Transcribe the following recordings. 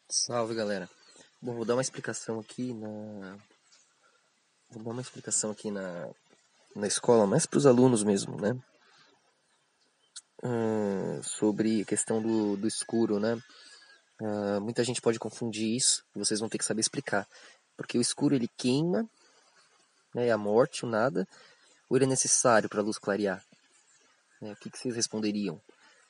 Salve, galera. Bom, vou dar uma explicação aqui na escola, mais para os alunos mesmo, né? Sobre a questão do escuro, né? Muita gente pode confundir isso, e vocês vão ter que saber explicar. Porque o escuro, ele queima, né? É a morte, o nada, ou ele é necessário para a luz clarear? O que vocês responderiam?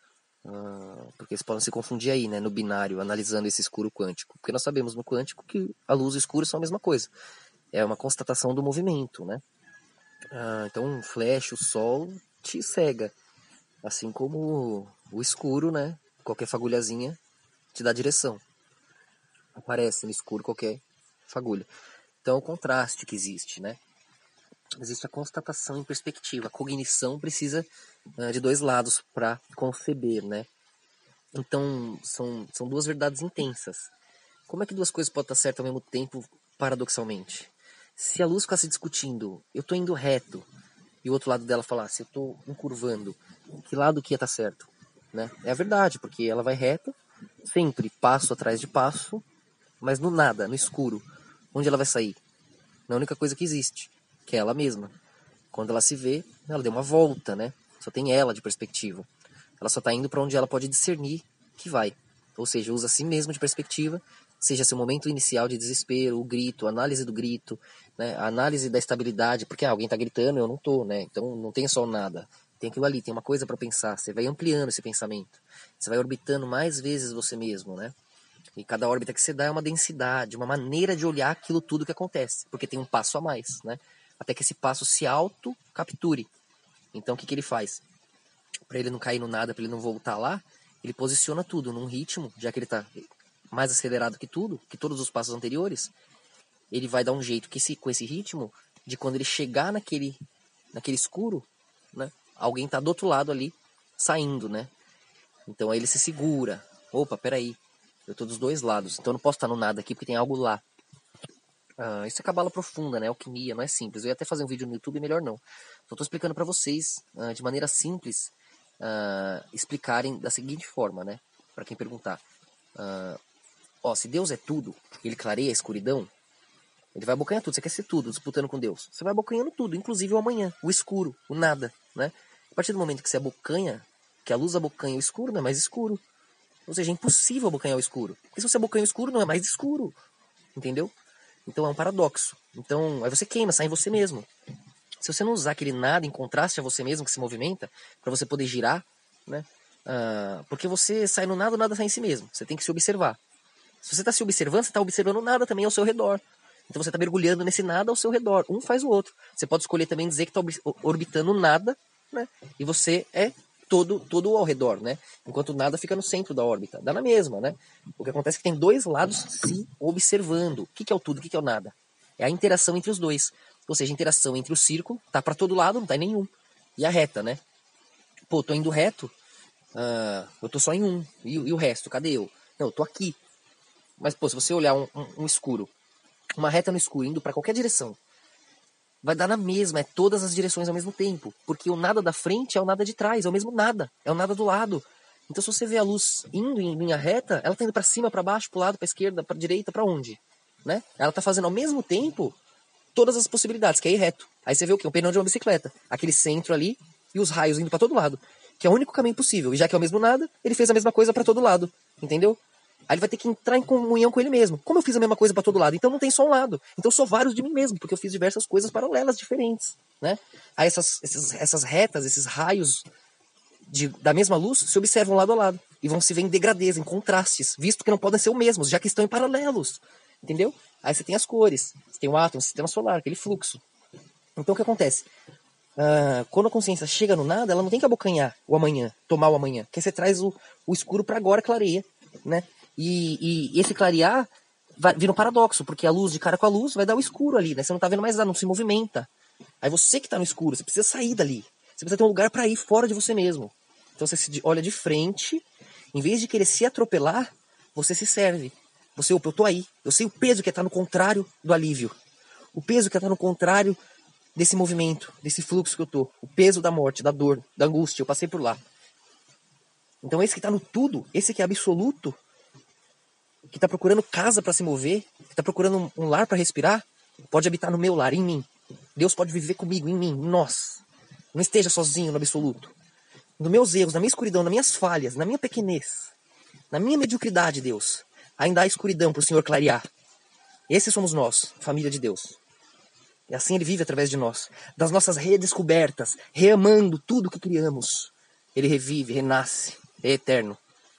Porque eles podem se confundir aí, né? No binário, analisando esse escuro quântico. Porque nós sabemos no quântico que a luz e o escuro são a mesma coisa. É uma constatação do movimento, né? Então um flash, o sol te cega, assim como o escuro, né? Qualquer fagulhazinha te dá direção. Aparece no escuro qualquer fagulha. Então o contraste que existe, né? Existe a constatação em perspectiva. A cognição precisa de dois lados para conceber, né? Então são duas verdades intensas. Como é que duas coisas podem estar certas ao mesmo tempo, paradoxalmente? Se a luz ficasse discutindo, eu estou indo reto, e o outro lado dela falasse, eu estou encurvando, que lado que ia estar certo? Né? É a verdade, porque ela vai reta, sempre, passo atrás de passo, mas no nada, no escuro. Onde ela vai sair? Na única coisa que existe, que é ela mesma. Quando ela se vê, ela deu uma volta, né? Só tem ela de perspectiva. Ela só está indo para onde ela pode discernir que vai. Ou seja, usa a si mesma de perspectiva, seja seu momento inicial de desespero, o grito, a análise do grito, né? A análise da estabilidade, porque alguém está gritando, eu não estou, né? Então não tem só nada. Tem aquilo ali, tem uma coisa para pensar. Você vai ampliando esse pensamento. Você vai orbitando mais vezes você mesmo, né? E cada órbita que você dá é uma densidade, uma maneira de olhar aquilo tudo que acontece, porque tem um passo a mais, né? Até que esse passo se auto-capture. Então o que ele faz? Para ele não cair no nada, para ele não voltar lá, ele posiciona tudo num ritmo, já que ele está mais acelerado que tudo, que todos os passos anteriores, ele vai dar um jeito que com esse ritmo, de quando ele chegar naquele escuro, né, alguém está do outro lado ali, saindo, né? Então aí ele se segura. Opa, peraí, eu tô dos dois lados, então eu não posso estar no nada aqui porque tem algo lá. Isso é cabala profunda, né? Alquimia, não é simples. Eu ia até fazer um vídeo no YouTube, melhor não. Então tô explicando para vocês, de maneira simples, explicarem da seguinte forma, né? Para quem perguntar. Se Deus é tudo, ele clareia a escuridão, ele vai abocanhar tudo. Você quer ser tudo, disputando com Deus. Você vai abocanhando tudo, inclusive o amanhã, o escuro, o nada, né? A partir do momento que você abocanha, que a luz abocanha o escuro, não é mais escuro. Ou seja, é impossível abocanhar o escuro. Porque se você abocanha o escuro, não é mais escuro. Entendeu? Então é um paradoxo. Então aí você queima, sai em você mesmo. Se você não usar aquele nada em contraste a você mesmo que se movimenta, para você poder girar, né? Porque você sai no nada, o nada sai em si mesmo. Você tem que se observar. Se você está se observando, você está observando nada também ao seu redor. Então você está mergulhando nesse nada ao seu redor. Um faz o outro. Você pode escolher também dizer que está orbitando nada, né? E você é todo ao redor, né? Enquanto nada fica no centro da órbita. Dá na mesma, né? O que acontece é que tem dois lados se observando. O que é o tudo, o que é o nada? É a interação entre os dois. Ou seja, a interação entre o círculo, tá para todo lado, não tá em nenhum. E a reta, né? Pô, tô indo reto, eu tô só em um. E o resto, cadê eu? Não, eu tô aqui. Mas, pô, se você olhar um escuro, uma reta no escuro, indo para qualquer direção, vai dar na mesma, é todas as direções ao mesmo tempo. Porque o nada da frente é o nada de trás, é o mesmo nada, é o nada do lado. Então, se você vê a luz indo em linha reta, ela tá indo para cima, para baixo, pro lado, pra esquerda, pra direita, para onde? Né? Ela tá fazendo ao mesmo tempo todas as possibilidades, que é ir reto. Aí você vê o quê? Um pneu de uma bicicleta. Aquele centro ali e os raios indo para todo lado. Que é o único caminho possível. E já que é o mesmo nada, ele fez a mesma coisa para todo lado. Entendeu? Aí ele vai ter que entrar em comunhão com ele mesmo. Como eu fiz a mesma coisa para todo lado? Então não tem só um lado. Então eu sou vários de mim mesmo, porque eu fiz diversas coisas paralelas, diferentes. Né? Aí essas retas, esses raios da mesma luz se observam lado a lado. E vão se ver em degradês, em contrastes, visto que não podem ser o mesmo, já que estão em paralelos. Entendeu? Aí você tem as cores, você tem o átomo, o sistema solar, aquele fluxo. Então o que acontece? Quando a consciência chega no nada, ela não tem que abocanhar o amanhã, tomar o amanhã. Porque você traz o escuro para agora, clareia. Né? E esse clarear vira um paradoxo, porque a luz de cara com a luz vai dar o escuro ali, né? Você não tá vendo mais nada, não se movimenta. Aí você que tá no escuro, você precisa sair dali. Você precisa ter um lugar para ir fora de você mesmo. Então você se olha de frente, em vez de querer se atropelar, você se serve. Você, opa, eu tô aí. Eu sei o peso que é estar no contrário do alívio. O peso que é estar no contrário desse movimento, desse fluxo que eu tô. O peso da morte, da dor, da angústia. Eu passei por lá. Então esse que tá no tudo, esse que é absoluto, que está procurando casa para se mover, que está procurando um lar para respirar, pode habitar no meu lar, em mim. Deus pode viver comigo, em mim, em nós. Não esteja sozinho no absoluto. Nos meus erros, na minha escuridão, nas minhas falhas, na minha pequenez, na minha mediocridade, Deus, ainda há escuridão para o Senhor clarear. Esses somos nós, família de Deus. E assim Ele vive através de nós, das nossas redescobertas, reamando tudo que criamos. Ele revive, renasce, é eterno.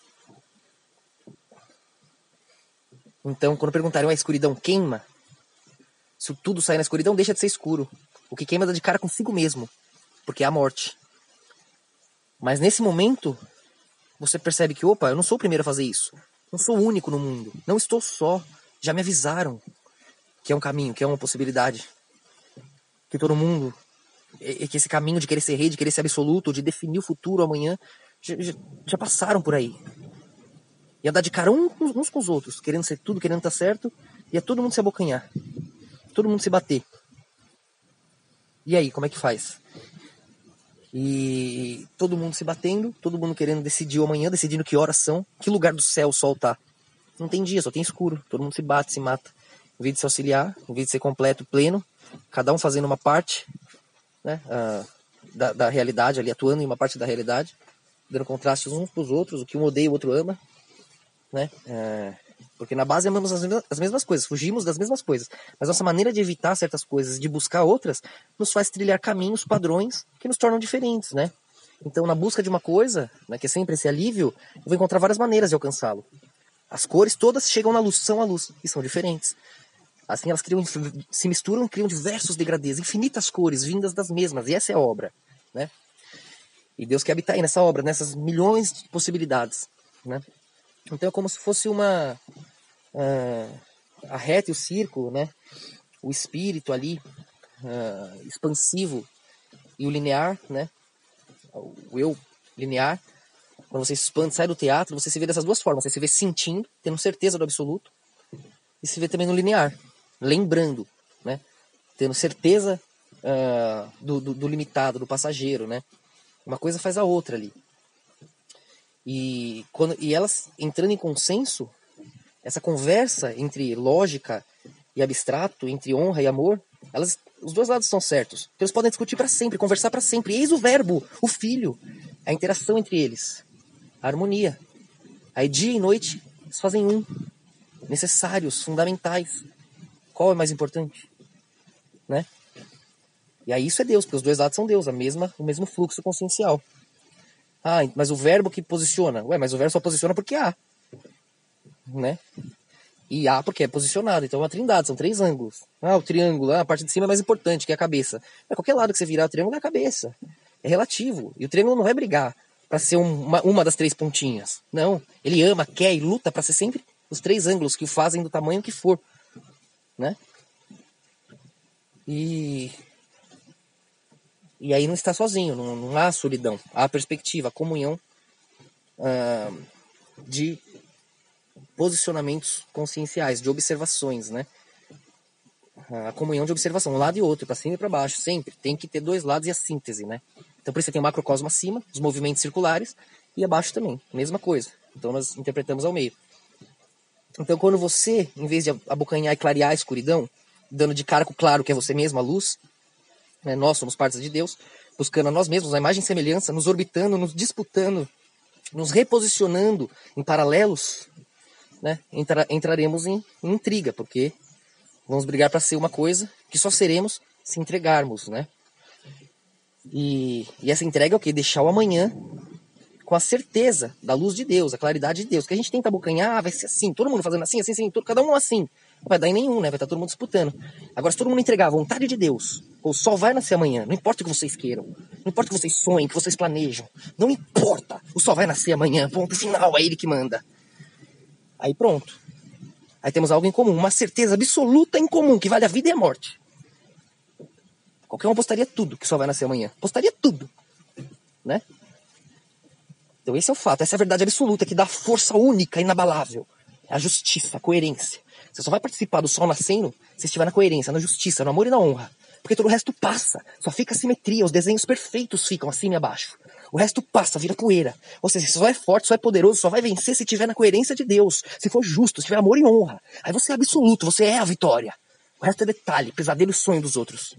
Então, quando perguntarem, a escuridão queima? Se tudo sair na escuridão, deixa de ser escuro. O que queima dá de cara consigo mesmo, porque é a morte. Mas nesse momento, você percebe que, opa, eu não sou o primeiro a fazer isso. Não sou o único no mundo. Não estou só. Já me avisaram que é um caminho, que é uma possibilidade. Que todo mundo, que esse caminho de querer ser rei, de querer ser absoluto, de definir o futuro amanhã, já passaram por aí. Ia dar de cara uns com os outros, querendo ser tudo, querendo estar certo, ia todo mundo se abocanhar. Todo mundo se bater. E aí, como é que faz? E todo mundo se batendo, todo mundo querendo decidir o amanhã, decidindo que horas são, que lugar do céu o sol tá. Não tem dia, só tem escuro. Todo mundo se bate, se mata. Em vez de se auxiliar, em vez de ser completo, pleno, cada um fazendo uma parte, né, da realidade, ali atuando em uma parte da realidade, dando contrastes uns pros outros, o que um odeia o outro ama, né? Porque na base amamos as mesmas coisas, fugimos das mesmas coisas, mas nossa maneira de evitar certas coisas, de buscar outras, nos faz trilhar caminhos, padrões que nos tornam diferentes, né? Então, na busca de uma coisa, né, que é sempre esse alívio, eu vou encontrar várias maneiras de alcançá-lo. As cores todas chegam na luz, são a luz, e são diferentes. Assim elas se misturam e criam diversos degradês, infinitas cores vindas das mesmas, e essa é a obra, né? E Deus quer habitar aí nessa obra, nessas milhões de possibilidades, né? Então é como se fosse a reta e o círculo, né? O espírito ali, expansivo, e o linear, né? O eu linear. Quando você se expande, sai do teatro, você se vê dessas duas formas. Você se vê sentindo, tendo certeza do absoluto, e se vê também no linear, lembrando, né? Tendo certeza do limitado, do passageiro, né? Uma coisa faz a outra ali. E elas entrando em consenso, essa conversa entre lógica e abstrato, entre honra e amor, os dois lados estão certos. Então eles podem discutir para sempre, conversar para sempre. Eis o verbo, o filho, a interação entre eles, a harmonia. Aí dia e noite eles fazem um, necessários, fundamentais. Qual é mais importante? Né? E aí isso é Deus, porque os dois lados são Deus, o mesmo fluxo consciencial. Ah, mas o verbo que posiciona. Ué, mas o verbo só posiciona porque há. Né? E há porque é posicionado. Então é uma trindade, são três ângulos. Ah, o triângulo, a parte de cima é mais importante, que é a cabeça. Qualquer lado que você virar o triângulo é a cabeça. É relativo. E o triângulo não vai brigar para ser uma das três pontinhas. Não. Ele ama, quer e luta para ser sempre os três ângulos que o fazem do tamanho que for. Né? E aí não está sozinho, não há solidão, há perspectiva, a comunhão de posicionamentos conscienciais, de observações, né? A comunhão de observação, um lado e outro, para cima e para baixo, sempre. Tem que ter dois lados e a síntese, né? Então por isso você tem o macrocosmo acima, os movimentos circulares, e abaixo também, mesma coisa. Então nós interpretamos ao meio. Então quando você, em vez de abocanhar e clarear a escuridão, dando de cara com o claro que é você mesmo, a luz, né, nós somos partes de Deus, buscando a nós mesmos, a imagem e semelhança, nos orbitando, nos disputando, nos reposicionando em paralelos, né, entraremos em intriga, porque vamos brigar para ser uma coisa que só seremos se entregarmos, né? E essa entrega é o quê? Deixar o amanhã com a certeza da luz de Deus, a claridade de Deus. Que a gente tenta abocanhar, vai ser assim, todo mundo fazendo assim, cada um assim. Não vai dar em nenhum, né? Vai estar todo mundo disputando. Agora, se todo mundo entregar a vontade de Deus, o sol vai nascer amanhã, não importa o que vocês queiram, não importa o que vocês sonhem, o que vocês planejam, não importa, o sol vai nascer amanhã, ponto final, é ele que manda. Aí pronto. Aí temos algo em comum, uma certeza absoluta em comum, que vale a vida e a morte. Qualquer um apostaria tudo que o sol vai nascer amanhã. Apostaria tudo. Né? Então esse é o fato, essa é a verdade absoluta, que dá força única, inabalável. É a justiça, a coerência. Você só vai participar do sol nascendo se estiver na coerência, na justiça, no amor e na honra. Porque todo o resto passa. Só fica a simetria, os desenhos perfeitos ficam acima e abaixo. O resto passa, vira poeira. Ou seja, você só é forte, só é poderoso, só vai vencer se estiver na coerência de Deus, se for justo, se tiver amor e honra. Aí você é absoluto, você é a vitória. O resto é detalhe, pesadelo e sonho dos outros.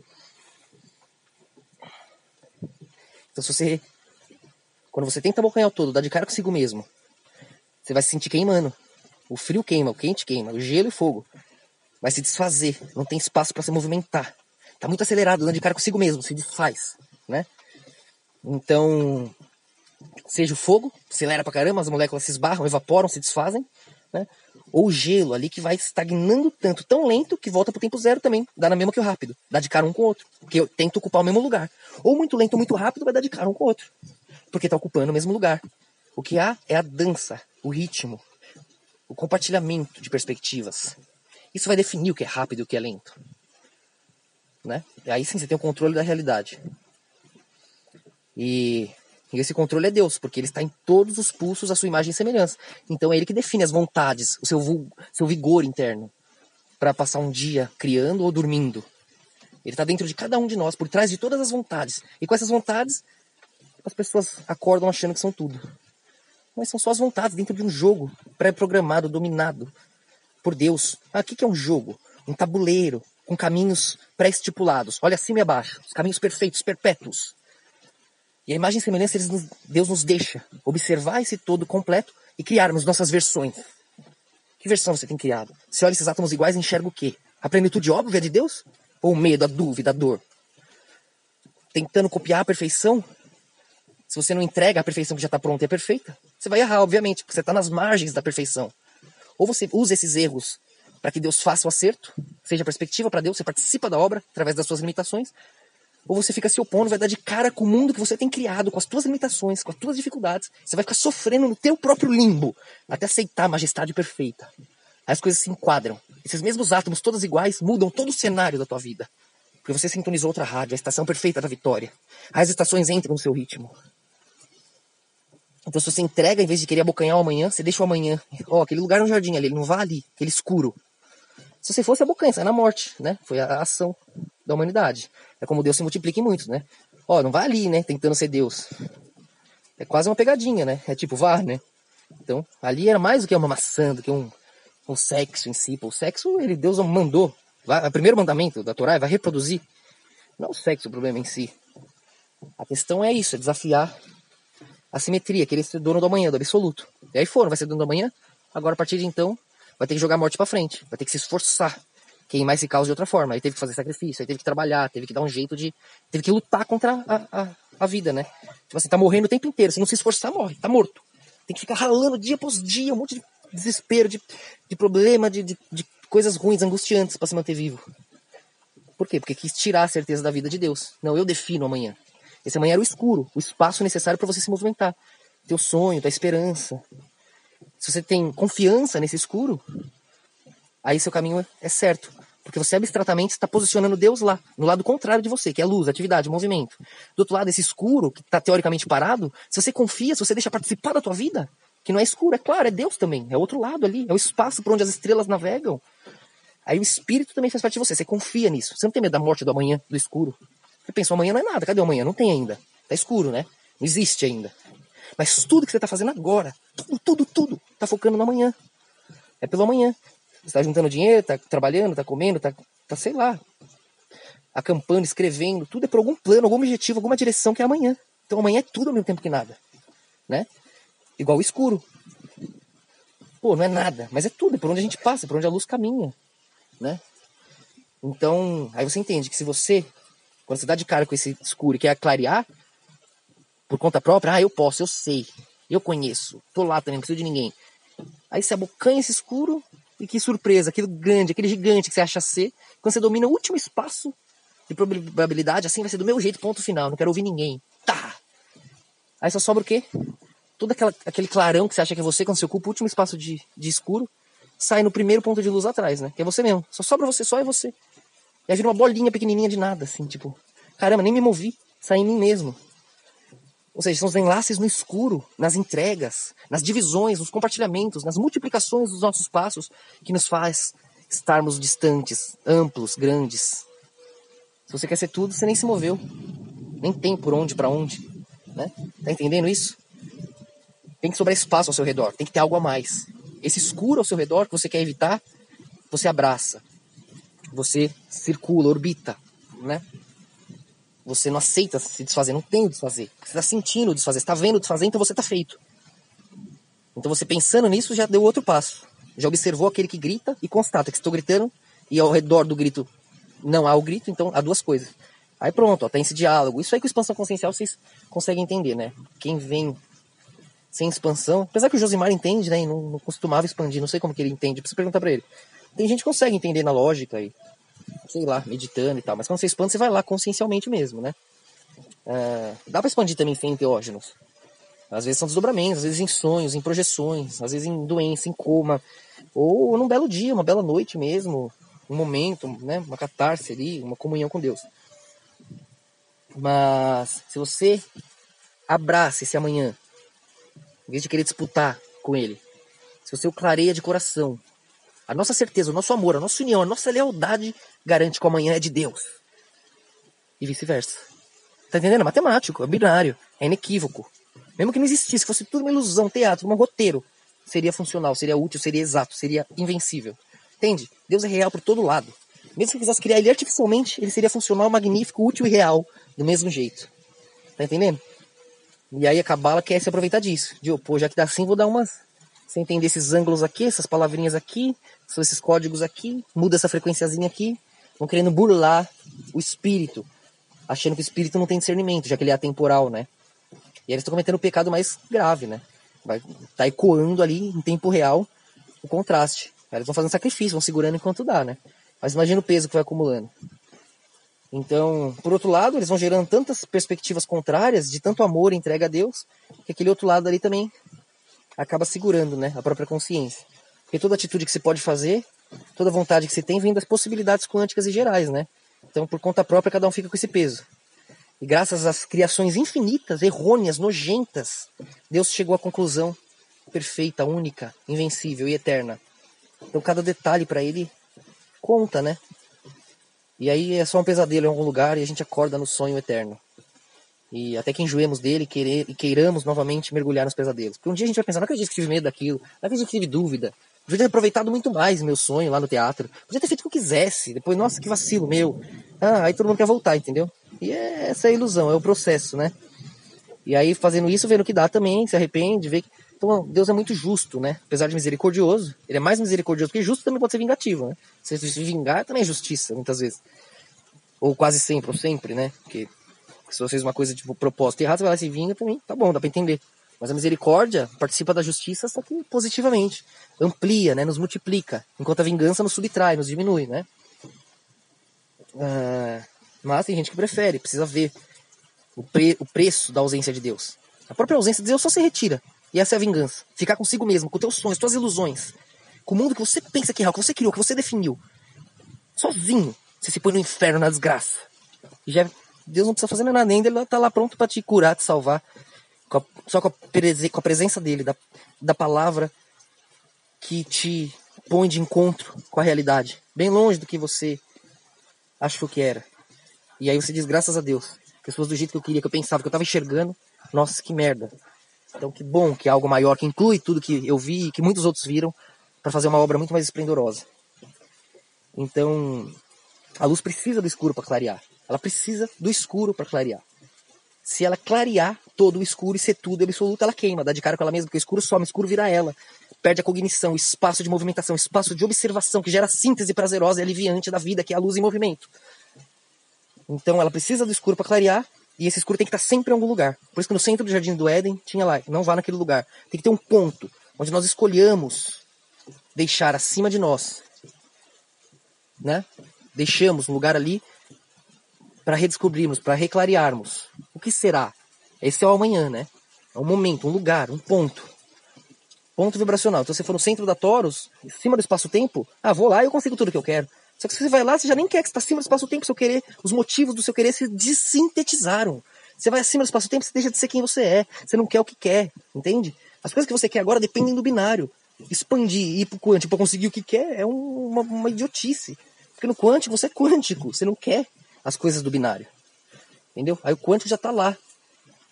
Então quando você tenta abocanhar o todo, dá de cara consigo mesmo, você vai se sentir queimando. O frio queima, o quente queima, o gelo e o fogo. Vai se desfazer, não tem espaço para se movimentar. Tá muito acelerado, dando de cara consigo mesmo, se desfaz, né? Então, seja o fogo, acelera pra caramba, as moléculas se esbarram, evaporam, se desfazem, né? Ou o gelo ali que vai estagnando tanto, tão lento, que volta pro tempo zero também, dá na mesma que o rápido, dá de cara um com o outro, porque eu tento ocupar o mesmo lugar. Ou muito lento ou muito rápido, vai dar de cara um com o outro, porque tá ocupando o mesmo lugar. O que há é a dança, o ritmo, o compartilhamento de perspectivas. Isso vai definir o que é rápido e o que é lento, né? E aí sim você tem o controle da realidade. E esse controle é Deus, porque ele está em todos os pulsos a sua imagem e semelhança. Então é ele que define as vontades, o seu vigor interno, para passar um dia criando ou dormindo. Ele está dentro de cada um de nós, por trás de todas as vontades. E com essas vontades, as pessoas acordam achando que são tudo. Mas são só as vontades dentro de um jogo pré-programado, dominado por Deus. O que é um jogo? Um tabuleiro com caminhos pré-estipulados. Olha acima e abaixo. Os caminhos perfeitos, perpétuos. E a imagem e semelhança, Deus nos deixa observar esse todo completo e criarmos nossas versões. Que versão você tem criado? Você olha esses átomos iguais e enxerga o quê? A plenitude óbvia de Deus? Ou o medo, a dúvida, a dor? Tentando copiar a perfeição? Se você não entrega a perfeição que já está pronta e é perfeita, você vai errar, obviamente, porque você está nas margens da perfeição. Ou você usa esses erros para que Deus faça o acerto, seja a perspectiva para Deus, você participa da obra através das suas limitações, ou você fica se opondo, vai dar de cara com o mundo que você tem criado, com as tuas limitações, com as tuas dificuldades. Você vai ficar sofrendo no teu próprio limbo, até aceitar a majestade perfeita. Aí as coisas se enquadram. Esses mesmos átomos, todos iguais, mudam todo o cenário da tua vida. Porque você sintonizou outra rádio, a estação perfeita da vitória. Aí as estações entram no seu ritmo. Então se você entrega, em vez de querer abocanhar o amanhã, você deixa o amanhã. Aquele lugar no jardim ali, ele não vai ali, aquele escuro. Se você fosse abocanha, sai na morte, né? Foi a ação da humanidade. É como Deus se multiplica em muitos, né? Não vai ali, né? Tentando ser Deus. É quase uma pegadinha, né? É tipo, vá, né? Então, ali era mais do que uma maçã, do que um sexo em si. O sexo, Deus mandou. O primeiro mandamento da Torá é vai reproduzir. Não é o sexo o problema em si. A questão é isso, é desafiar a simetria, querer ser dono do amanhã, do absoluto. E aí vai ser dono do amanhã. Agora, a partir de então, vai ter que jogar a morte pra frente. Vai ter que se esforçar. Queimar esse caos de outra forma. Aí teve que fazer sacrifício, aí teve que trabalhar, teve que dar um jeito de... Teve que lutar contra a vida, né? Tipo assim, tá morrendo o tempo inteiro. Se não se esforçar, morre. Tá morto. Tem que ficar ralando dia após dia, um monte de desespero, de problema, de coisas ruins, angustiantes pra se manter vivo. Por quê? Porque quis tirar a certeza da vida de Deus. Não, eu defino amanhã. Esse amanhã era o escuro, o espaço necessário para você se movimentar. Teu sonho, tua esperança. Se você tem confiança nesse escuro, aí seu caminho é certo. Porque você abstratamente está posicionando Deus lá, no lado contrário de você, que é luz, atividade, movimento. Do outro lado, esse escuro, que está teoricamente parado, se você confia, se você deixa participar da tua vida, que não é escuro, é claro, é Deus também. É outro lado ali, é o espaço por onde as estrelas navegam. Aí o espírito também faz parte de você confia nisso. Você não tem medo da morte do amanhã, do escuro. Você pensa, o amanhã não é nada, cadê o amanhã? Não tem ainda. Tá escuro, né? Não existe ainda. Mas tudo que você tá fazendo agora, tudo, tá focando no amanhã. É pelo amanhã. Você tá juntando dinheiro, tá trabalhando, tá comendo, tá sei lá, acampando, escrevendo, tudo é por algum plano, algum objetivo, alguma direção que é amanhã. Então amanhã é tudo ao mesmo tempo que nada, né? Igual o escuro. Não é nada, mas é tudo, é por onde a gente passa, é por onde a luz caminha, né? Então, aí você entende que se você, quando você dá de cara com esse escuro e quer clarear, por conta própria, eu posso, eu sei, eu conheço, tô lá também, não preciso de ninguém. Aí você abocanha esse escuro e que surpresa, aquele grande, aquele gigante que você acha ser, quando você domina o último espaço de probabilidade, assim vai ser do meu jeito, ponto final, não quero ouvir ninguém. Tá! Aí só sobra o quê? Todo aquele clarão que você acha que é você, quando você ocupa o último espaço de escuro, sai no primeiro ponto de luz atrás, né? Que é você mesmo. Só sobra você, só é você. E aí vira uma bolinha pequenininha de nada, assim, tipo... Caramba, nem me movi. Saí em mim mesmo. Ou seja, são os enlaces no escuro, nas entregas, nas divisões, nos compartilhamentos, nas multiplicações dos nossos passos que nos faz estarmos distantes, amplos, grandes. Se você quer ser tudo, você nem se moveu. Nem tem por onde, pra onde. né? Tá entendendo isso? Tem que sobrar espaço ao seu redor, tem que ter algo a mais. Esse escuro ao seu redor que você quer evitar, você abraça, você circula, orbita, né? Você não aceita se desfazer, não tem o desfazer. Você está sentindo o desfazer, você está vendo o desfazer, então você está feito. Então você pensando nisso já deu outro passo. Já observou aquele que grita e constata que estou gritando e ao redor do grito não há o grito, então há duas coisas. Aí pronto, ó, tem esse diálogo. Isso aí com expansão consciencial vocês conseguem entender, né? Quem vem sem expansão, apesar que o Josimar entende, né? E não costumava expandir, não sei como que ele entende, precisa perguntar pra ele. Tem gente que consegue entender na lógica e, sei lá, meditando e tal, mas quando você expande, você vai lá consciencialmente mesmo, né? Dá pra expandir também sem enteógenos. Às vezes são desdobramentos, às vezes em sonhos, em projeções, às vezes em doença, em coma, ou num belo dia, uma bela noite mesmo, um momento, né? Uma catarse ali, uma comunhão com Deus. Mas se você abraça esse amanhã, em vez de querer disputar com ele, se você o clareia de coração, a nossa certeza, o nosso amor, a nossa união, a nossa lealdade garante que o amanhã é de Deus. E vice-versa. Tá entendendo? É matemático, é binário, é inequívoco. Mesmo que não existisse, que fosse tudo uma ilusão, teatro, um roteiro, seria funcional, seria útil, seria exato, seria invencível. Entende? Deus é real por todo lado. Mesmo que quisesse criar ele artificialmente, ele seria funcional, magnífico, útil e real, do mesmo jeito. Tá entendendo? E aí a Cabala quer se aproveitar disso. De, pô, já que dá assim, vou dar umas... Você entender esses ângulos aqui, essas palavrinhas aqui, são esses códigos aqui, muda essa frequenciazinha aqui. Vão querendo burlar o espírito, achando que o espírito não tem discernimento, já que ele é atemporal, né? E eles estão cometendo o pecado mais grave, né? Tá ecoando ali, em tempo real, o contraste. Aí eles vão fazendo sacrifício, vão segurando enquanto dá, né? Mas imagina o peso que vai acumulando. Então, por outro lado, eles vão gerando tantas perspectivas contrárias, de tanto amor e entrega a Deus, que aquele outro lado ali também acaba segurando, né, a própria consciência. Porque toda atitude que você pode fazer, toda vontade que você tem, vem das possibilidades quânticas e gerais, né? Então, por conta própria, cada um fica com esse peso. E graças às criações infinitas, errôneas, nojentas, Deus chegou à conclusão perfeita, única, invencível e eterna. Então, cada detalhe para ele conta, né? E aí é só um pesadelo em algum lugar e a gente acorda no sonho eterno. E até que enjoemos dele e queiramos novamente mergulhar nos pesadelos. Porque um dia a gente vai pensar, não acredito que tive medo daquilo, não acredito que tive dúvida. Podia ter aproveitado muito mais meu sonho lá no teatro. Podia ter feito o que eu quisesse. Depois, nossa, que vacilo meu. Aí todo mundo quer voltar, entendeu? E essa é a ilusão, é o processo, né? E aí fazendo isso, vendo o que dá também, se arrepende, vê que... Então Deus é muito justo, né? Apesar de misericordioso, ele é mais misericordioso, porque justo também pode ser vingativo, né? Se vingar também é justiça, muitas vezes. Ou quase sempre, ou sempre, né? Porque se você fez uma coisa tipo propósito errado, você vai lá e se vinga também, tá bom, dá pra entender. Mas a misericórdia participa da justiça, só que positivamente. Amplia, né? Nos multiplica. Enquanto a vingança nos subtrai, nos diminui, né? Mas tem gente que prefere, precisa ver o preço da ausência de Deus. A própria ausência de Deus só se retira. E essa é a vingança. Ficar consigo mesmo, com teus sonhos, tuas ilusões. Com o mundo que você pensa que é real, que você criou, que você definiu. Sozinho. Você se põe no inferno, na desgraça. E já Deus não precisa fazer nada, nem ele tá lá pronto para te curar, te salvar. Só com a presença dele, da palavra que te põe de encontro com a realidade. Bem longe do que você achou que era. E aí você diz, graças a Deus. Que se fosse do jeito que eu queria, que eu pensava, que eu tava enxergando. Nossa, que merda. Então que bom que é algo maior, que inclui tudo que eu vi e que muitos outros viram, para fazer uma obra muito mais esplendorosa. Então, a luz precisa do escuro para clarear. Ela precisa do escuro para clarear. Se ela clarear todo o escuro e ser tudo absoluto, ela queima, dá de cara com ela mesma, porque o escuro some, o escuro vira ela. Perde a cognição, espaço de movimentação, espaço de observação, que gera síntese prazerosa e aliviante da vida, que é a luz em movimento. Então ela precisa do escuro para clarear, e esse escuro tem que estar sempre em algum lugar. Por isso que no centro do Jardim do Éden tinha lá, não vá naquele lugar. Tem que ter um ponto, onde nós escolhamos deixar acima de nós, né? Deixamos um lugar ali para redescobrirmos, para reclarearmos. O que será? Esse é o amanhã, né? É um momento, um lugar, um ponto. Ponto vibracional. Então, se você for no centro da Toros, em cima do espaço-tempo, vou lá e eu consigo tudo que eu quero. Só que se você vai lá, você já nem quer que você está acima do espaço-tempo, seu querer. Os motivos do seu querer se dessintetizaram. Você vai acima do espaço-tempo, você deixa de ser quem você é. Você não quer o que quer, entende? As coisas que você quer agora dependem do binário. Expandir e ir pro quântico para conseguir o que quer é uma idiotice. Porque no quântico você é quântico, você não quer as coisas do binário. Entendeu? Aí o quântico já está lá.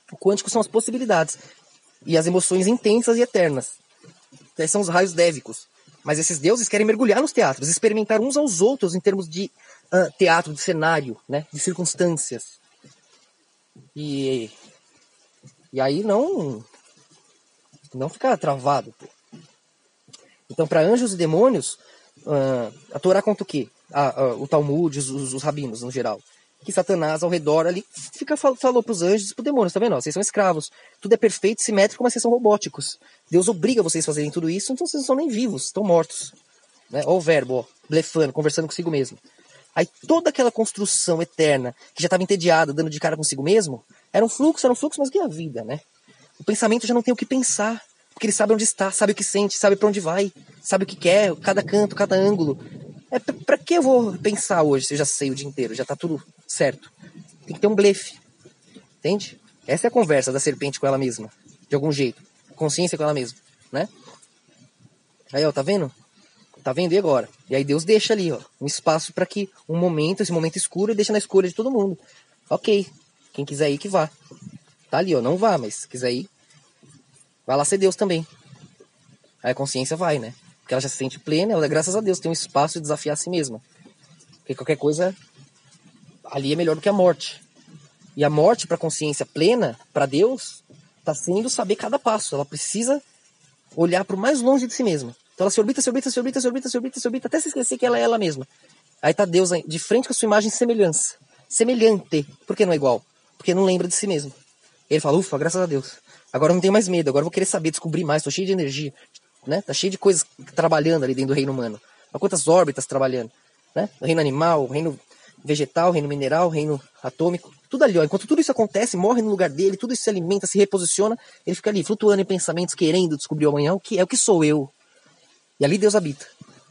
O quântico são as possibilidades. E as emoções intensas e eternas. Esses são os raios dévicos. Mas esses deuses querem mergulhar nos teatros, experimentar uns aos outros em termos de teatro, de cenário, né? De circunstâncias. E aí não ficar travado. Pô. Então, para anjos e demônios, a Torá conta o quê? O Talmud, os rabinos, no geral. Que Satanás, ao redor ali, falou para os anjos e para os demônios, tá vendo? Vocês são escravos. Tudo é perfeito, simétrico, mas vocês são robóticos. Deus obriga vocês a fazerem tudo isso, então vocês não são nem vivos, estão mortos. Né? Ó o verbo, ó, blefando, conversando consigo mesmo. Aí toda aquela construção eterna, que já estava entediada, dando de cara consigo mesmo, era um fluxo, mas que é a vida, né? O pensamento já não tem o que pensar, porque ele sabe onde está, sabe o que sente, sabe para onde vai, sabe o que quer, cada canto, cada ângulo. Pra que eu vou pensar hoje se eu já sei o dia inteiro, já tá tudo certo? Tem que ter um blefe, entende? Essa é a conversa da serpente com ela mesma, de algum jeito. Consciência com ela mesma, né? Aí, ó, tá vendo? Tá vendo? E agora? E aí Deus deixa ali, ó, um espaço para que esse momento escuro, e deixa na escolha de todo mundo. Ok, quem quiser ir que vá. Tá ali, ó, não vá, mas se quiser ir, vai lá ser Deus também. Aí a consciência vai, né? Porque ela já se sente plena, ela, graças a Deus, tem um espaço de desafiar a si mesma. Porque qualquer coisa ali é melhor do que a morte. E a morte para a consciência plena, para Deus, está sendo saber cada passo. Ela precisa olhar para o mais longe de si mesma. Então ela se orbita, até se esquecer que ela é ela mesma. Aí tá Deus de frente com a sua imagem semelhança. Semelhante. Por que não é igual? Porque não lembra de si mesmo. Ele fala, ufa, graças a Deus. Agora eu não tenho mais medo, agora eu vou querer saber, descobrir mais, tô cheio de energia. Né? Tá cheio de coisas trabalhando ali dentro do reino humano. Há quantas órbitas trabalhando, né? O reino animal, o reino vegetal, o reino mineral, o reino atômico, tudo ali, ó. Enquanto tudo isso acontece, morre no lugar dele, tudo isso se alimenta, se reposiciona, ele fica ali, flutuando em pensamentos, querendo descobrir o amanhã, o que sou eu. E ali Deus habita.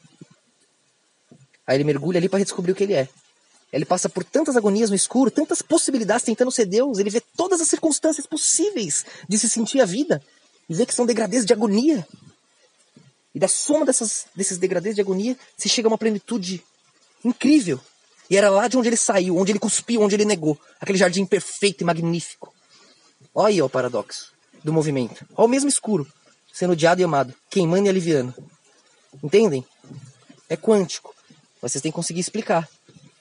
Aí ele mergulha ali para redescobrir o que ele é. Ele passa por tantas agonias no escuro, tantas possibilidades tentando ser Deus, ele vê todas as circunstâncias possíveis de se sentir a vida, e vê que são degradês de agonia. E da soma desses degradês de agonia, se chega a uma plenitude incrível. E era lá de onde ele saiu, onde ele cuspiu, onde ele negou. Aquele jardim perfeito e magnífico. Olha aí ó, o paradoxo do movimento. Olha o mesmo escuro, sendo odiado e amado, queimando e aliviando. Entendem? É quântico. Vocês têm que conseguir explicar.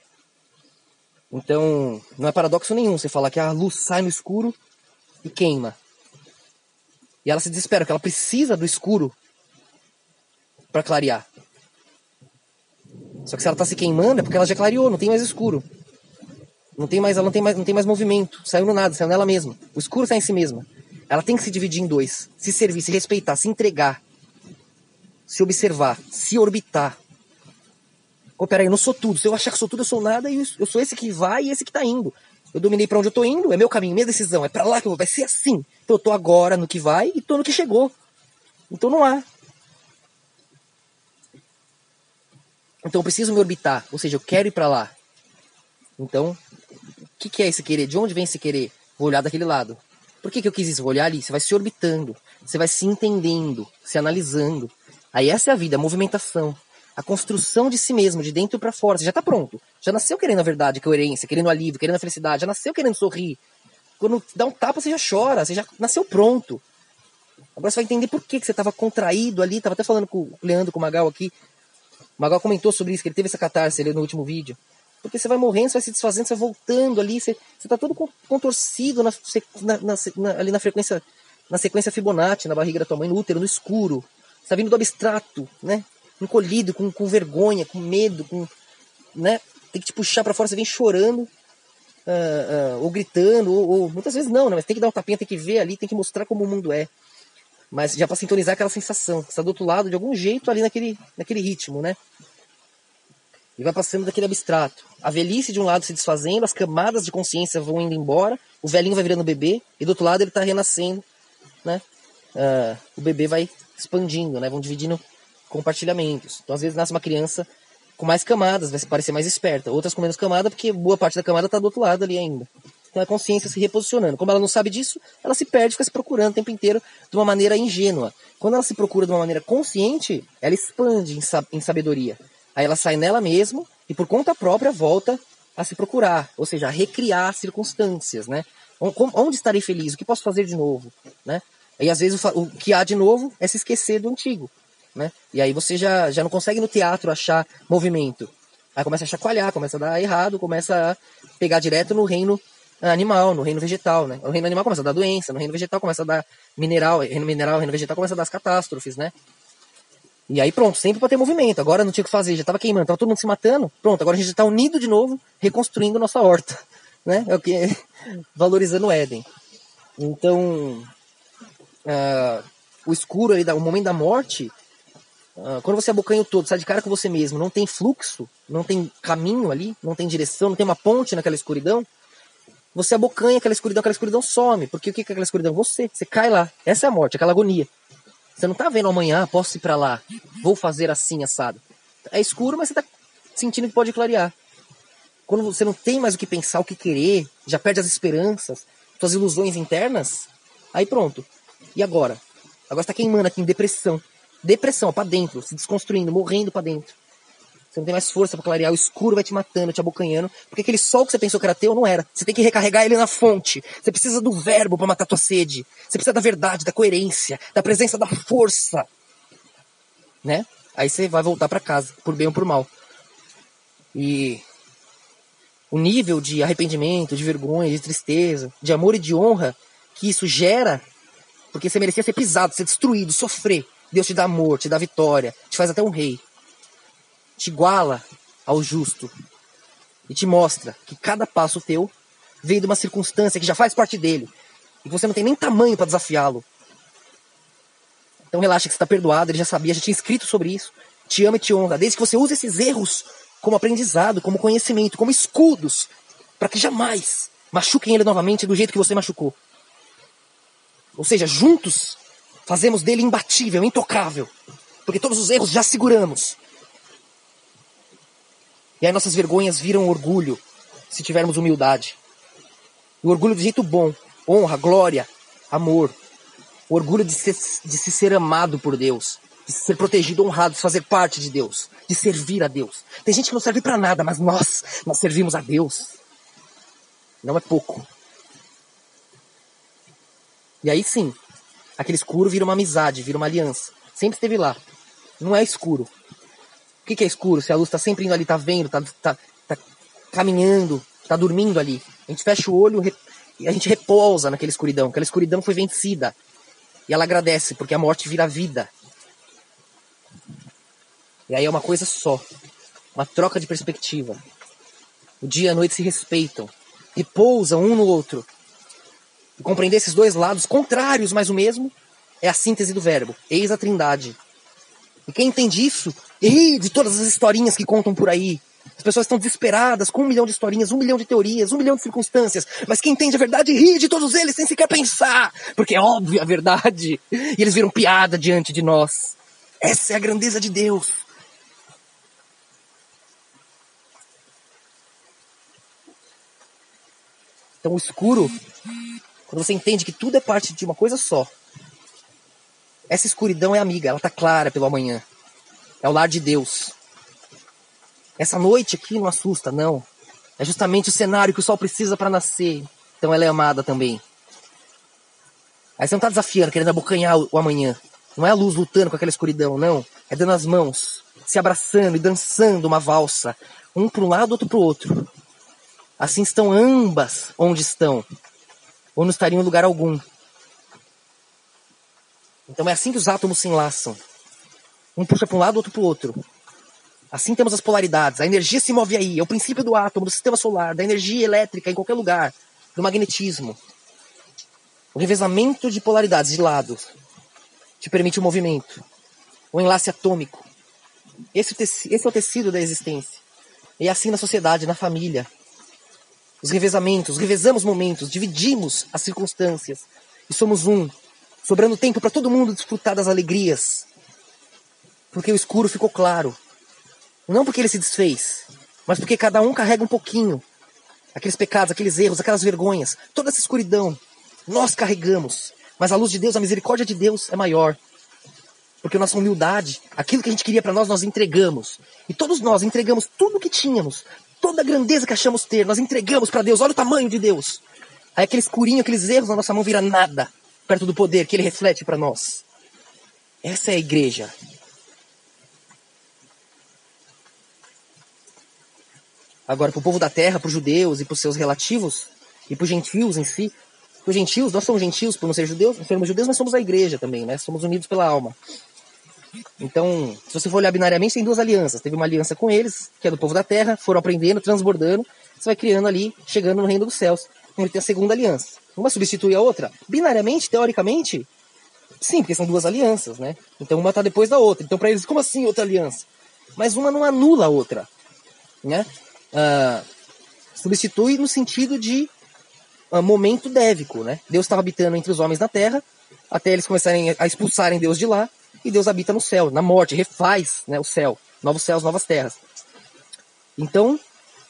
Então, não é paradoxo nenhum você falar que a luz sai no escuro e queima. E ela se desespera, porque ela precisa do escuro para clarear. Só que se ela está se queimando é porque ela já clareou, não tem mais escuro. Ela não tem mais movimento. Saiu no nada, saiu nela mesma. O escuro está em si mesma. Ela tem que se dividir em dois. Se servir, se respeitar, se entregar. Se observar, se orbitar. Pô, peraí, eu não sou tudo. Se eu achar que sou tudo, eu sou nada e eu sou esse que vai e esse que tá indo. Eu dominei para onde eu tô indo, é meu caminho, minha decisão. É para lá que eu vou, vai ser assim. Então eu tô agora no que vai e tô no que chegou. Então não há. Então eu preciso me orbitar, ou seja, eu quero ir para lá. Então, o que é esse querer? De onde vem esse querer? Vou olhar daquele lado. Por que eu quis isso? Vou olhar ali. Você vai se orbitando, você vai se entendendo, se analisando. Aí essa é a vida, a movimentação. A construção de si mesmo, de dentro para fora. Você já está pronto. Já nasceu querendo a verdade, a coerência, querendo o alívio, querendo a felicidade. Já nasceu querendo sorrir. Quando dá um tapa, você já chora. Você já nasceu pronto. Agora você vai entender por que você estava contraído ali. Estava até falando com o Leandro, com o Magal aqui. O Magal comentou sobre isso, que ele teve essa catarse ali no último vídeo. Porque você vai morrendo, você vai se desfazendo, você vai voltando ali. Você está todo contorcido ali na frequência, na sequência Fibonacci, na barriga da tua mãe, no útero, no escuro. Você está vindo do abstrato, né? Encolhido, com vergonha, com medo, né? Tem que te puxar pra fora, você vem chorando, ou gritando, ou muitas vezes não, né? Mas tem que dar um tapinha, tem que ver ali, tem que mostrar como o mundo é. Mas já pra sintonizar aquela sensação, você está do outro lado de algum jeito ali naquele ritmo, né? E vai passando daquele abstrato. A velhice de um lado se desfazendo, as camadas de consciência vão indo embora, o velhinho vai virando bebê, e do outro lado ele tá renascendo, né? O bebê vai expandindo, né? Vão dividindo compartilhamentos. Então, às vezes, nasce uma criança com mais camadas, vai parecer mais esperta. Outras com menos camada, porque boa parte da camada está do outro lado ali ainda. Então, a consciência se reposicionando. Como ela não sabe disso, ela se perde, fica se procurando o tempo inteiro de uma maneira ingênua. Quando ela se procura de uma maneira consciente, ela expande em sabedoria. Aí ela sai nela mesma e, por conta própria, volta a se procurar. Ou seja, a recriar circunstâncias, né? Onde estarei feliz? O que posso fazer de novo? Né? E às vezes o que há de novo é se esquecer do antigo. Né? E aí você já não consegue no teatro achar movimento. Aí começa a chacoalhar, começa a dar errado, começa a pegar direto no reino animal, no reino vegetal. Né? O reino animal começa a dar doença, no reino vegetal começa a dar mineral, reino vegetal começa a dar as catástrofes. Né? E aí pronto, sempre para ter movimento. Agora não tinha o que fazer, já estava queimando, estava todo mundo se matando. Pronto, agora a gente está unido de novo, reconstruindo nossa horta. Né? É o que valorizando o Éden. Então, o escuro ali, o momento da morte, quando você abocanha o todo, sai de cara com você mesmo, não tem fluxo, não tem caminho ali, não tem direção, não tem uma ponte naquela escuridão, você abocanha aquela escuridão some. Porque o que é aquela escuridão? Você cai lá. Essa é a morte, aquela agonia. Você não tá vendo amanhã, posso ir pra lá, vou fazer assim, assado. É escuro, mas você tá sentindo que pode clarear. Quando você não tem mais o que pensar, o que querer, já perde as esperanças, suas ilusões internas, aí pronto. E agora? Agora você tá queimando aqui em depressão. Depressão, pra dentro, se desconstruindo, morrendo pra dentro. Você não tem mais força pra clarear, o escuro vai te matando, te abocanhando, porque aquele sol que você pensou que era teu não era. Você tem que recarregar ele na fonte. Você precisa do verbo pra matar tua sede. Você precisa da verdade, da coerência, da presença da força. Né? Aí você vai voltar pra casa, por bem ou por mal. E o nível de arrependimento, de vergonha, de tristeza, de amor e de honra que isso gera, porque você merecia ser pisado, ser destruído, sofrer. Deus te dá amor, te dá vitória, te faz até um rei. Te iguala ao justo e te mostra que cada passo teu veio de uma circunstância que já faz parte dele e você não tem nem tamanho para desafiá-lo. Então relaxa que você está perdoado, ele já sabia, já tinha escrito sobre isso, te ama e te honra, desde que você use esses erros como aprendizado, como conhecimento, como escudos, para que jamais machuquem ele novamente do jeito que você machucou. Ou seja, juntos fazemos dele imbatível, intocável, porque todos os erros já seguramos. E aí nossas vergonhas viram orgulho, se tivermos humildade. O orgulho do jeito bom, honra, glória, amor. O orgulho de se ser amado por Deus, de ser protegido, honrado, de fazer parte de Deus, de servir a Deus. Tem gente que não serve pra nada, mas nós servimos a Deus. Não é pouco. E aí sim, aquele escuro vira uma amizade, vira uma aliança. Sempre esteve lá. Não é escuro. O que é escuro? Se a luz está sempre indo ali, tá vendo, tá caminhando, tá dormindo ali. A gente fecha o olho e a gente repousa naquela escuridão. Aquela escuridão foi vencida. E ela agradece, porque a morte vira vida. E aí é uma coisa só. Uma troca de perspectiva. O dia e a noite se respeitam. Repousam um no outro. E compreender esses dois lados contrários, mas o mesmo, é a síntese do verbo. Eis a trindade. E quem entende isso, ri de todas as historinhas que contam por aí. As pessoas estão desesperadas com 1 milhão de historinhas, 1 milhão de teorias, 1 milhão de circunstâncias. Mas quem entende a verdade ri de todos eles sem sequer pensar. Porque é óbvio a verdade. E eles viram piada diante de nós. Essa é a grandeza de Deus. Então o escuro, quando você entende que tudo é parte de uma coisa só, essa escuridão é amiga, ela está clara pelo amanhã. É o lar de Deus. Essa noite aqui não assusta, não. É justamente o cenário que o sol precisa para nascer. Então ela é amada também. Aí você não está desafiando, querendo abocanhar o amanhã. Não é a luz lutando com aquela escuridão, não. É dando as mãos, se abraçando e dançando uma valsa. Um para um lado, outro para o outro. Assim estão ambas onde estão. Ou não estariam em lugar algum. Então é assim que os átomos se enlaçam. Um puxa para um lado, outro para o outro. Assim temos as polaridades. A energia se move aí. É o princípio do átomo, do sistema solar, da energia elétrica em qualquer lugar. Do magnetismo. O revezamento de polaridades de lado te permite o movimento. O enlace atômico. Esse é o tecido da existência. E é assim na sociedade, na família. Os revezamentos, revezamos momentos, dividimos as circunstâncias. E somos um. Sobrando tempo para todo mundo desfrutar das alegrias. Porque o escuro ficou claro. Não porque ele se desfez, mas porque cada um carrega um pouquinho. Aqueles pecados, aqueles erros, aquelas vergonhas, toda essa escuridão, nós carregamos. Mas a luz de Deus, a misericórdia de Deus é maior. Porque a nossa humildade, aquilo que a gente queria para nós entregamos. E todos nós entregamos tudo o que tínhamos. Toda a grandeza que achamos ter, nós entregamos para Deus. Olha o tamanho de Deus. Aí aquele escurinho, aqueles erros na nossa mão vira nada perto do poder que ele reflete para nós. Essa é a igreja. Agora, para o povo da terra, para os judeus e para os seus relativos, e para os gentios em si, os gentios, nós somos gentios por não ser judeus, nós somos judeus, mas somos a igreja também, né? Somos unidos pela alma. Então, se você for olhar binariamente, tem duas alianças. Teve uma aliança com eles, que é do povo da terra, foram aprendendo, transbordando, você vai criando ali, chegando no reino dos céus. Então tem a segunda aliança. Uma substitui a outra? Binariamente, teoricamente, sim, porque são duas alianças, né? Então uma está depois da outra. Então para eles, como assim outra aliança? Mas uma não anula a outra, né? Substitui no sentido de momento dévico, né? Deus estava habitando entre os homens na terra, até eles começarem a expulsarem Deus de lá, e Deus habita no céu, na morte, refaz, né, o céu, novos céus, novas terras. Então,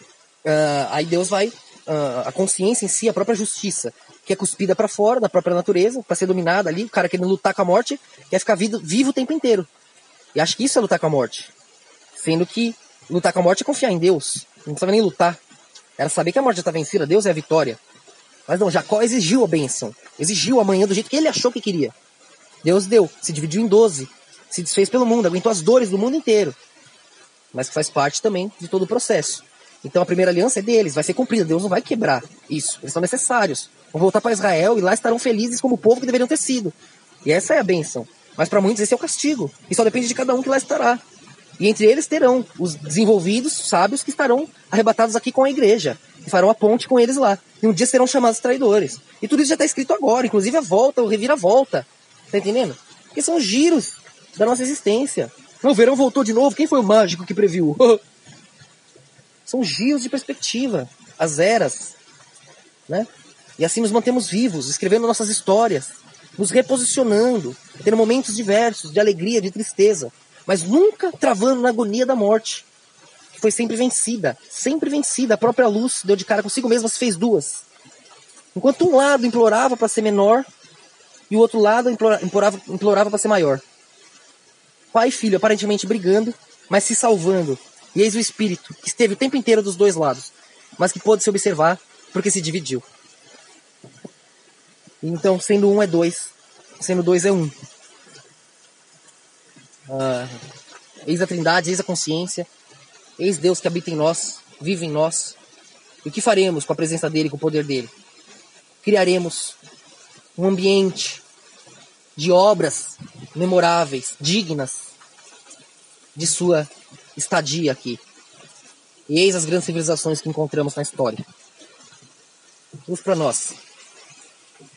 aí Deus vai, a consciência em si, a própria justiça, que é cuspida para fora da própria natureza, para ser dominada ali, o cara querendo lutar com a morte, quer ficar vivo o tempo inteiro. E acho que isso é lutar com a morte. Sendo que lutar com a morte é confiar em Deus. Não precisava nem lutar. Era saber que a morte já está vencida, Deus é a vitória. Mas não, Jacó exigiu a bênção. Exigiu amanhã do jeito que ele achou que queria. Deus deu, se dividiu em 12. Se desfez pelo mundo, aguentou as dores do mundo inteiro. Mas que faz parte também de todo o processo. Então a primeira aliança é deles, vai ser cumprida. Deus não vai quebrar isso. Eles são necessários. Vão voltar para Israel e lá estarão felizes como o povo que deveriam ter sido. E essa é a bênção. Mas para muitos esse é o castigo. E só depende de cada um que lá estará. E entre eles terão os desenvolvidos, sábios, que estarão arrebatados aqui com a igreja. E farão a ponte com eles lá. E um dia serão chamados traidores. E tudo isso já está escrito agora. Inclusive a volta, o reviravolta. Tá entendendo? Porque são giros da nossa existência. O verão voltou de novo. Quem foi o mágico que previu? São giros de perspectiva. As eras. Né? E assim nos mantemos vivos, escrevendo nossas histórias. Nos reposicionando. Tendo momentos diversos, de alegria, de tristeza. Mas nunca travando na agonia da morte. Que foi sempre vencida. Sempre vencida. A própria luz deu de cara consigo mesma, se fez duas. Enquanto um lado implorava para ser menor, e o outro lado implorava para ser maior. Pai e filho aparentemente brigando, mas se salvando. E eis o Espírito, que esteve o tempo inteiro dos dois lados, mas que pôde se observar porque se dividiu. Então, sendo um é dois, sendo dois é um. Eis a Trindade, eis a consciência, eis Deus que habita em nós, vive em nós. E o que faremos com a presença dele, com o poder dele? Criaremos um ambiente de obras memoráveis, dignas de sua estadia aqui. E eis as grandes civilizações que encontramos na história. Luz para nós.